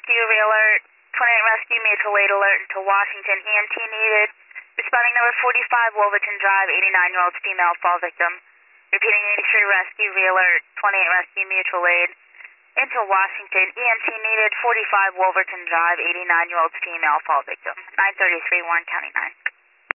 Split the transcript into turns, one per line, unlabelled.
rescue, re-alert. 28 rescue, mutual aid alert into Washington. EMT needed. Responding number 45, Wolverton Drive, 89-year-old female fall victim. Repeating 83 rescue, re-alert. 28 rescue, mutual aid into Washington. EMT needed. 45 Wolverton Drive, 89-year-old female fall victim. 933 Warren County 9.